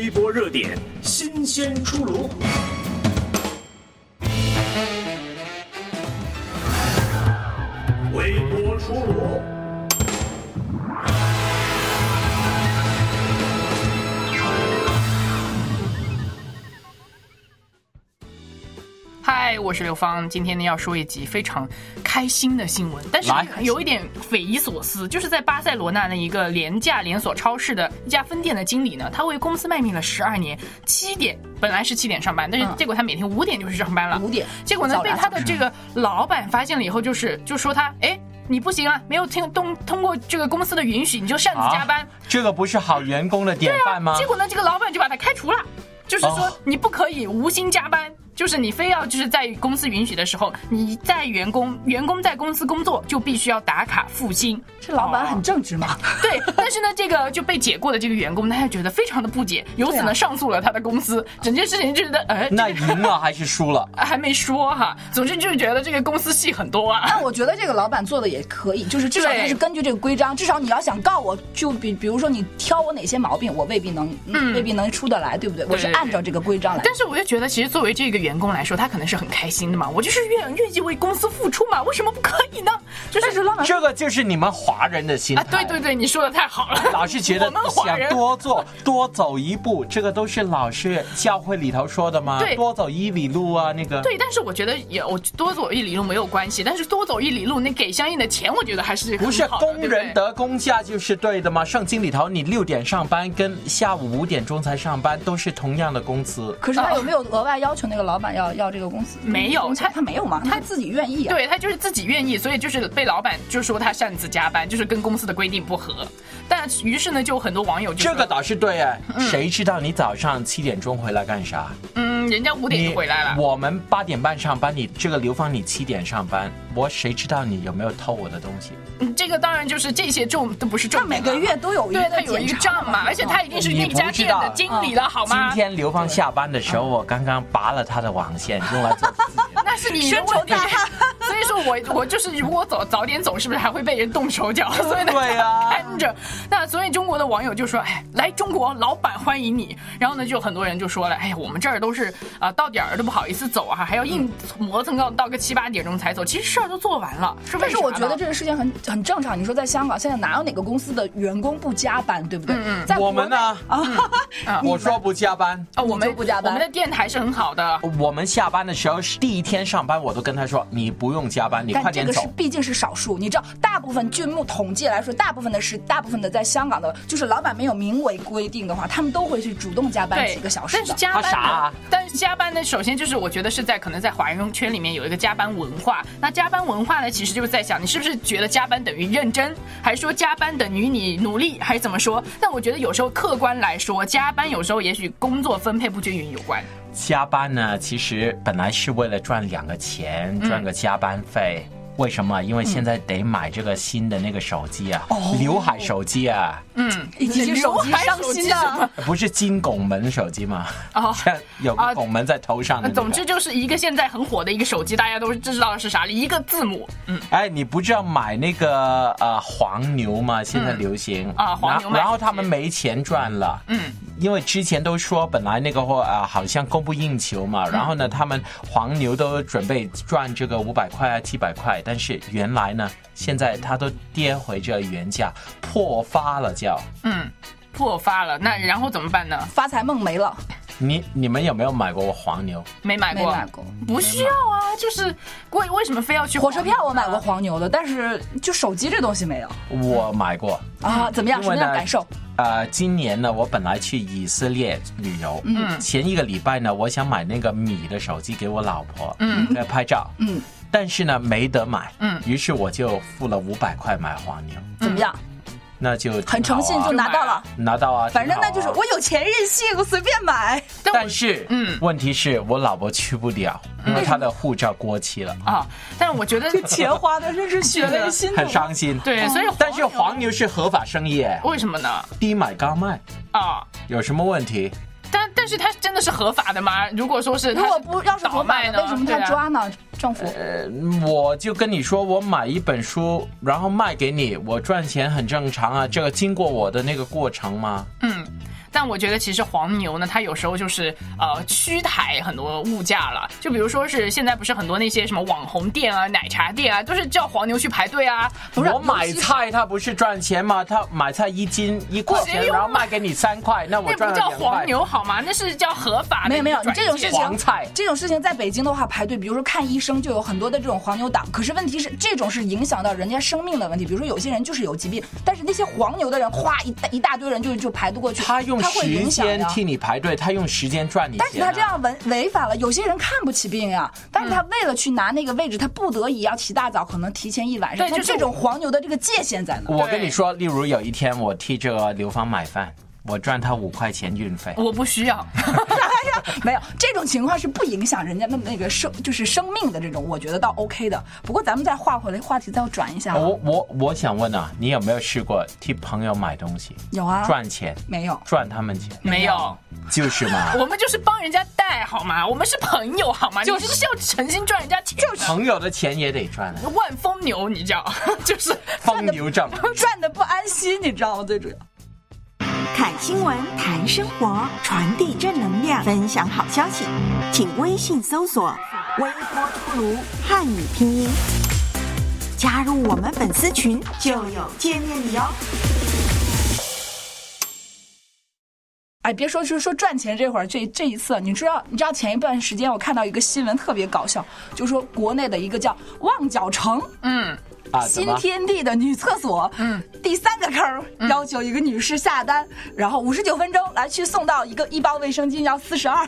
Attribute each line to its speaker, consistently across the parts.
Speaker 1: 微博热点新鲜出炉。微博出炉。
Speaker 2: 嗨，我是刘芳，今天呢要说一集非常开心的新闻，但是有一点匪夷所思，就是在巴塞罗那的一个廉价连锁超市的一家分店的经理呢，他为公司卖命了12年，7点本来是7点上班，但是结果他每天5点就去上班了，5点，结果呢被他的这个老板发现了以后，就说他你不行啊，没有通过这个公司的允许，你就擅自加班，
Speaker 3: 这个不是好员工的典范吗？
Speaker 2: 结果呢这个老板就把他开除了，就是说你不可以无心加班。就是你非要就是在公司允许的时候，你在员工在公司工作就必须要打卡付薪。
Speaker 4: 这老板很正直嘛？
Speaker 2: 对，但是呢，这个就被解雇的这个员工，他就觉得非常的不解，由此呢上诉了他的公司，整件事情就觉得
Speaker 3: 那赢了还是输了？
Speaker 2: 还没说哈，总之就是觉得这个公司戏很多啊。
Speaker 4: 但我觉得这个老板做的也可以，就是至少他是根据这个规章，至少你要想告我，就比如说你挑我哪些毛病，我未必能出得来，对不对？我是按照这个规章来。
Speaker 2: 但是我就觉得，其实作为这个员工来说，他可能是很开心的嘛，我就是愿意为公司付出嘛，为什么不可以呢？就是老板，
Speaker 3: 这个就是你们华人的心态
Speaker 2: 啊！对，你说的太好了，
Speaker 3: 老是觉得想多走一步，这个都是老是教会里头说的吗？
Speaker 2: 对，
Speaker 3: 多走1里路啊，那个。
Speaker 2: 对，但是我觉得我多走1里路没有关系，但是多走1里路，你给相应的钱，我觉得还是
Speaker 3: 不是工人得工价就是对的吗？圣经里头你6点上班跟下午5点钟才上班都是同样的工资。
Speaker 4: 可是他有没有额外要求那个老板要这个公司？
Speaker 2: 没有，
Speaker 4: 他没有嘛，他自己愿意啊。
Speaker 2: 对，他就是自己愿意，所以就是被老板就说他擅自加班，就是跟公司的规定不合。但于是呢，就很多网友就
Speaker 3: 这个倒是对哎，谁知道你早上7点钟回来干啥？
Speaker 2: 人家5点就回来了。
Speaker 3: 我们8点半上班，你这个刘芳你7点上班，我谁知道你有没有偷我的东西？
Speaker 2: 这个当然就是这些都不是重点。
Speaker 4: 他每个月都有一个，
Speaker 2: 对，他有一个账嘛，而且他已经是那家店的经理了，好吗？
Speaker 3: 今天刘芳下班的时候，我刚刚拔了他的网线，用来做自己。
Speaker 2: 那是你的问题。所以说我就是如果早点走，是不是还会被人动手脚？所以呢，
Speaker 3: 对啊，
Speaker 2: 看着。那所以中国的网友就说：“来中国，老板欢迎你。”然后呢，就很多人就说了：“我们这儿都是到点儿都不好意思走啊，还要硬磨蹭到个7、8点钟才走。其实事儿都做完了，是为啥呢？
Speaker 4: 但是我觉得这个事情很正常。你说在香港，现在哪有哪个公司的员工不加班，对不对？在
Speaker 3: 我们呢？我说不加班
Speaker 2: 我们不加班。我们的电台是很好的。
Speaker 3: 我们下班的时候是第一天上班，我都跟他说：“你不用加班，你快点走。”
Speaker 4: 这个毕竟是少数，你知道，大部分据统计来说，大部分的在香港的，就是老板没有明文规定的话，他们都会去主动加班几个小时的。
Speaker 2: 但是加班但是加班呢，首先就是我觉得是可能在华人圈里面有一个加班文化。那加班文化呢，其实就是在想你是不是觉得加班等于认真，还是说加班等于你努力，还是怎么说？但我觉得有时候客观来说，加班有时候也许工作分配不均匀有关。
Speaker 3: 加班呢，其实本来是为了赚2个钱，赚个加班费。为什么？因为现在得买这个新的那个手机啊，刘海手机啊，
Speaker 4: 已经手机伤心了，
Speaker 3: 不是金拱门手机吗？有个拱门在头上的、
Speaker 2: 总之就是一个现在很火的一个手机，大家都知道是啥，一个字母。
Speaker 3: 你不知道买那个黄牛吗？现在流行
Speaker 2: 黄牛，
Speaker 3: 然后他们没钱赚了。因为之前都说本来那个好像供不应求嘛，然后呢，他们黄牛都准备赚这个500块啊、700块，但是原来呢，现在它都跌回这原价，破发了叫。
Speaker 2: 破发了，那然后怎么办呢？
Speaker 4: 发财梦没了。
Speaker 3: 你们有没有买过黄牛？
Speaker 2: 没买过，不需要啊，就是为什么非要去？
Speaker 4: 火车票我买过黄牛的，但是就手机这东西没有。
Speaker 3: 我买过
Speaker 4: 啊，怎么样？什么样的感受？
Speaker 3: 今年呢，我本来去以色列旅游，前1个礼拜呢，我想买那个米的手机给我老婆，拍照，但是呢没得买，于是我就付了500块买黄牛，
Speaker 4: 怎么样？
Speaker 3: 那就
Speaker 4: 很诚信就拿到了，反正那就是我有钱任性，我随便买。
Speaker 3: 但是，问题是我老婆去不了，因为她的护照过期了
Speaker 2: 啊。但是我觉得
Speaker 4: 这钱花的真是血泪心，
Speaker 3: 很伤心。
Speaker 2: 对，所以
Speaker 3: 但是黄牛是合法生意，
Speaker 2: 为什么呢？
Speaker 3: 低买高卖啊，有什么问题？
Speaker 2: 但是他真的是合法的吗？如果说是，
Speaker 4: 如果不要是合法的，为什么他抓呢？政府？
Speaker 3: 我就跟你说，我买一本书，然后卖给你，我赚钱很正常啊。这个经过我的那个过程吗？
Speaker 2: 但我觉得其实黄牛呢，它有时候就是虚抬很多物价了。就比如说是现在不是很多那些什么网红店啊、奶茶店啊，都是叫黄牛去排队啊。
Speaker 3: 不是我买菜，他不是赚钱吗？他买菜1斤1块钱，然后卖给你3块，那我赚了2块。
Speaker 2: 那不叫黄牛好吗？那是叫合法的。
Speaker 4: 没有，你这种事情，
Speaker 3: 黄菜
Speaker 4: 这种事情在北京的话排队，比如说看医生就有很多的这种黄牛党。可是问题是，这种是影响到人家生命的问题。比如说有些人就是有疾病，但是那些黄牛的人，哗一大堆人就排得过去，
Speaker 3: 他用时间替你排队，他用时间赚你钱。
Speaker 4: 但是他这样违反了，有些人看不起病呀，但是他为了去拿那个位置，他不得已要起大早，可能提前1晚上。那这种黄牛的这个界限在哪？
Speaker 3: 我跟你说，例如有一天我替这个刘芳买饭，我赚他5块钱运费，
Speaker 2: 我不需要。
Speaker 4: 没有这种情况是不影响人家的那个生命的这种，我觉得倒 OK 的。不过咱们再话回来，话题再转一下。
Speaker 3: 我想问啊，你有没有试过替朋友买东西？
Speaker 4: 有啊。
Speaker 3: 赚钱？
Speaker 4: 没有。
Speaker 3: 赚他们钱？
Speaker 2: 没有。
Speaker 3: 就是嘛，
Speaker 2: 我们就是帮人家带好吗？我们是朋友好吗？就是要诚心赚人家钱，就是
Speaker 3: 朋友的钱也得赚。
Speaker 2: 万疯牛，你知道，就是
Speaker 3: 疯牛症，
Speaker 4: 赚的不安心，你知道吗？最主要。
Speaker 5: 看新闻，谈生活，传递正能量，分享好消息，请微信搜索微波出炉汉语拼音，加入我们粉丝群就有见面礼哦。
Speaker 4: 哎，别说就是说赚钱这会儿，这一次，你知道前一段时间我看到一个新闻特别搞笑，就说国内的一个叫旺角城，新天地的女厕所，第3个坑，要求一个女士下单，然后59分钟来去送到一包卫生巾要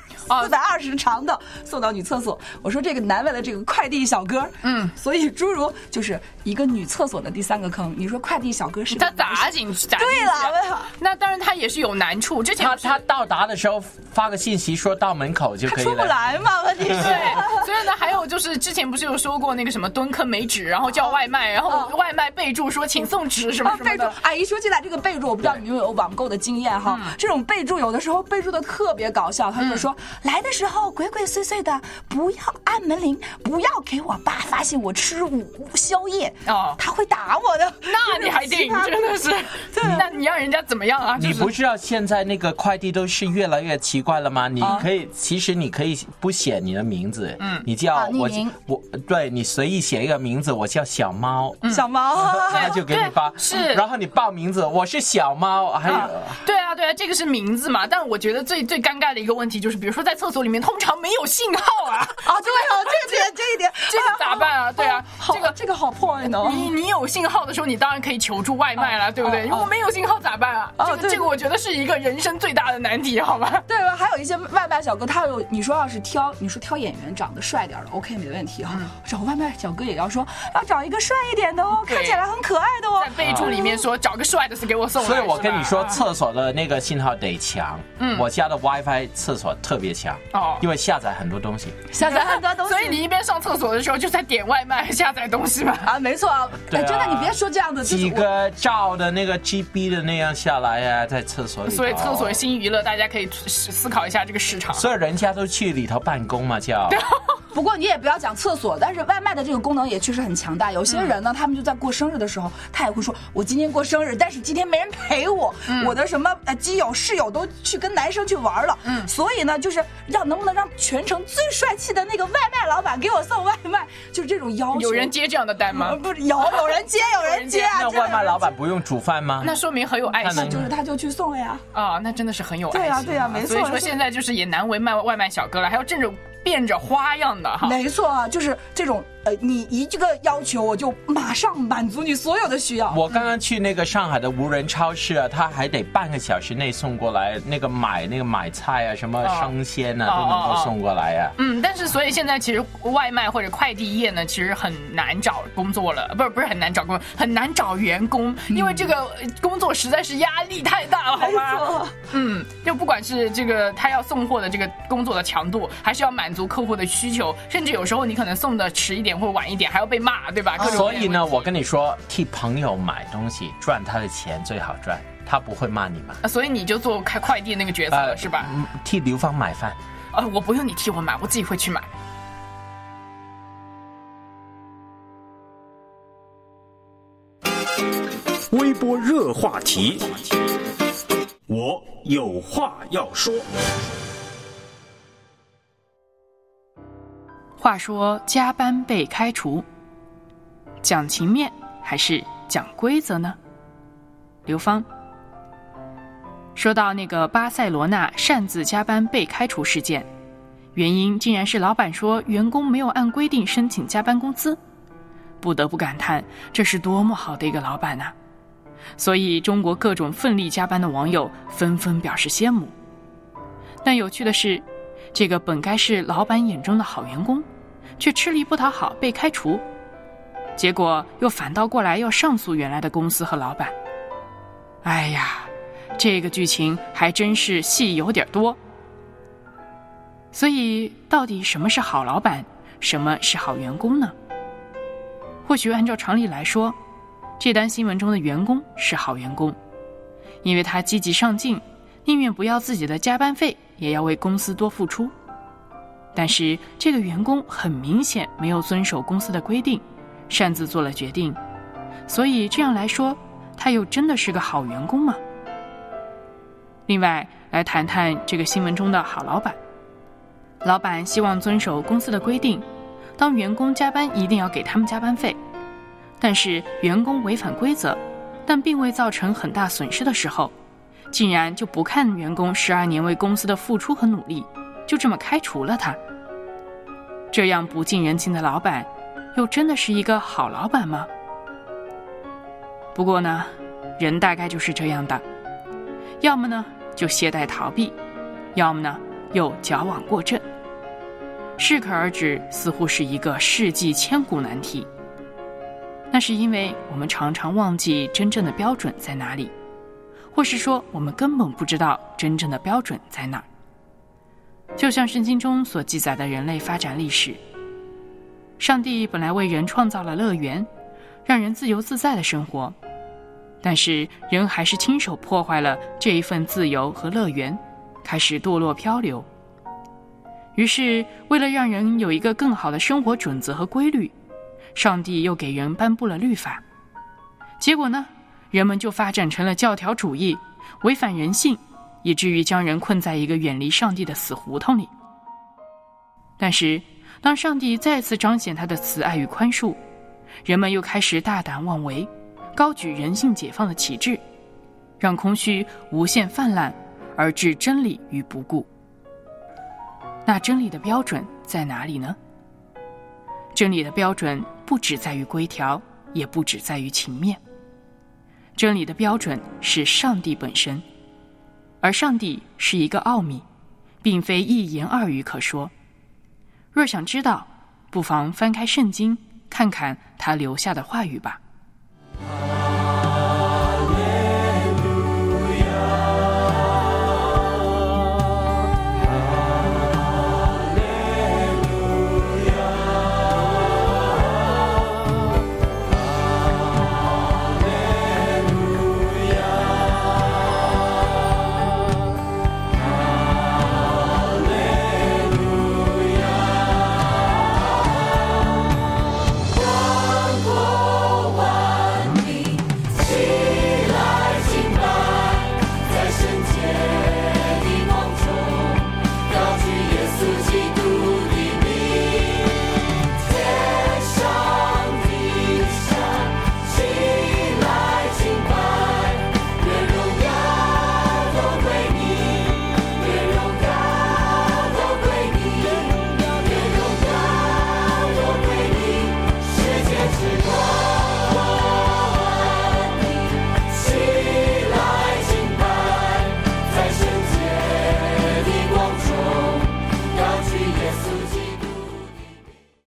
Speaker 4: 420长的送到女厕所。我说这个难为了这个快递小哥，所以诸如就是一个女厕所的第3个坑，你说快递小哥是
Speaker 2: 他砸进去？
Speaker 4: 对了，
Speaker 2: 那当然他也是有难处。之前
Speaker 3: 他到达的时候发个信息说到门口就可以了，
Speaker 4: 他出不来嘛？问题是，
Speaker 2: 对，所以呢，还有就是之前不是有说过那个什么蹲坑没纸，然后叫外卖。然后外卖备注说请送纸什么什么的。
Speaker 4: 哎，一说起来这个备注，我不知道你们有网购的经验哈。这种备注有的时候备注的特别搞笑，他就说来的时候鬼鬼祟祟的，不要按门铃，不要给我爸发现我吃宵夜他会打我的。
Speaker 2: 那你还定真的是？那你让人家怎么样啊？
Speaker 3: 你不知道现在那个快递都是越来越奇怪了吗？其实你可以不写你的名字，你叫我对你随意写一个名字，我叫小猫。
Speaker 4: 小猫，
Speaker 3: 他就给你发，
Speaker 2: 是，
Speaker 3: 然后你报名字，我是小猫，还有，
Speaker 2: 对啊，这个是名字嘛。但我觉得最尴尬的一个问题就是，比如说在厕所里面，通常没有信号啊。
Speaker 4: 对哦，这一点，
Speaker 2: 这个咋办啊？对啊，
Speaker 4: 这个好破呢。
Speaker 2: 你有信号的时候，你当然可以求助外卖了，对不对？如果没有信号咋办啊？这个我觉得是一个人生最大的难题，好吧？
Speaker 4: 对吧？还有一些外卖小哥，他有你说要是挑演员长得帅点的 ，OK 没问题哈。找外卖小哥也要说要找一个帅一点的哦，看起来很可爱的哦。
Speaker 2: 在备注里面说找个帅的是给我送来。
Speaker 3: 所以我跟你说，厕所的那个信号得强。我家的 WiFi 厕所特别强因为下载很多东西。
Speaker 2: 所以你一边上厕所的时候就在点外卖下载东西嘛？
Speaker 4: 没错啊。真的，你别说这样的，
Speaker 3: 几个兆的那个 GB 的那样下来呀，在厕所里。
Speaker 2: 所以厕所新娱乐，大家可以思考一下这个市场。
Speaker 3: 所以人家都去里头办公嘛，叫。
Speaker 4: 不过你也不要讲厕所，但是外卖的这个功能也确实很强大。有些人呢，他们就在过生日的时候，他也会说：“我今天过生日，但是今天没人陪我，我的什么基友室友都去跟男生去玩了。”所以呢，就是能不能让全城最帅气的那个外卖老板给我送外卖，就是这种要求。
Speaker 2: 有人接这样的单吗？
Speaker 4: 不是，有人接啊。
Speaker 3: 那外卖老板不用煮饭吗？
Speaker 2: 那说明很有爱心，
Speaker 4: 就是他就去送了呀。
Speaker 2: 那真的是很有爱心。
Speaker 4: 对呀，没错。
Speaker 2: 所以说现在就是也难为外卖小哥了，还要变着花样的哈。
Speaker 4: 没错啊，就是这种你一个要求，我就马上满足你所有的需要。
Speaker 3: 我刚刚去那个上海的无人超市啊，他还得半个小时内送过来，那个买菜啊，什么生鲜啊，都能够送过来啊。
Speaker 2: 但是所以现在其实外卖或者快递业呢，其实很难找工作了，不是很难找工作，很难找员工，因为这个工作实在是压力太大了，好吗？就不管是这个他要送货的这个工作的强度，还是要满足客户的需求，甚至有时候你可能送的迟一点或晚一点还要被骂，对吧？
Speaker 3: 所以呢，我跟你说，替朋友买东西赚他的钱最好赚，他不会骂你嘛。
Speaker 2: 所以你就做开快递那个角色了，是吧？
Speaker 3: 替刘芳买饭。
Speaker 2: 我不用你替我买，我自己会去买。
Speaker 1: 微波热话题。 我有话要说。
Speaker 2: 话说加班被开除，讲情面还是讲规则呢？刘芳说到那个巴塞罗那擅自加班被开除事件，原因竟然是老板说员工没有按规定申请加班工资，不得不感叹这是多么好的一个老板啊！所以中国各种奋力加班的网友纷纷表示羡慕。但有趣的是，这个本该是老板眼中的好员工，却吃力不讨好被开除，结果又反倒过来要上诉原来的公司和老板。哎呀，这个剧情还真是戏有点多。所以到底什么是好老板，什么是好员工呢？或许按照常理来说，这单新闻中的员工是好员工，因为他积极上进，宁愿不要自己的加班费，也要为公司多付出。但是这个员工很明显没有遵守公司的规定，擅自做了决定，所以这样来说，他又真的是个好员工吗？另外，来谈谈这个新闻中的好老板。老板希望遵守公司的规定，当员工加班一定要给他们加班费，但是员工违反规则，但并未造成很大损失的时候，竟然就不看员工12年为公司的付出和努力，就这么开除了他。这样不近人情的老板，又真的是一个好老板吗？不过呢，人大概就是这样的，要么呢就懈怠逃避，要么呢又矫枉过正。适可而止似乎是一个世纪千古难题。那是因为我们常常忘记真正的标准在哪里，或是说我们根本不知道真正的标准在哪儿。就像圣经中所记载的人类发展历史，上帝本来为人创造了乐园，让人自由自在的生活，但是人还是亲手破坏了这一份自由和乐园，开始堕落漂流。于是为了让人有一个更好的生活准则和规律，上帝又给人颁布了律法。结果呢，人们就发展成了教条主义，违反人性，以至于将人困在一个远离上帝的死胡同里。但是当上帝再次彰显他的慈爱与宽恕，人们又开始大胆妄为，高举人性解放的旗帜，让空虚无限泛滥，而置真理于不顾。那真理的标准在哪里呢？真理的标准不只在于规条，也不只在于情面。真理的标准是上帝本身，而上帝是一个奥秘，并非一言二语可说。若想知道，不妨翻开圣经，看看他留下的话语吧。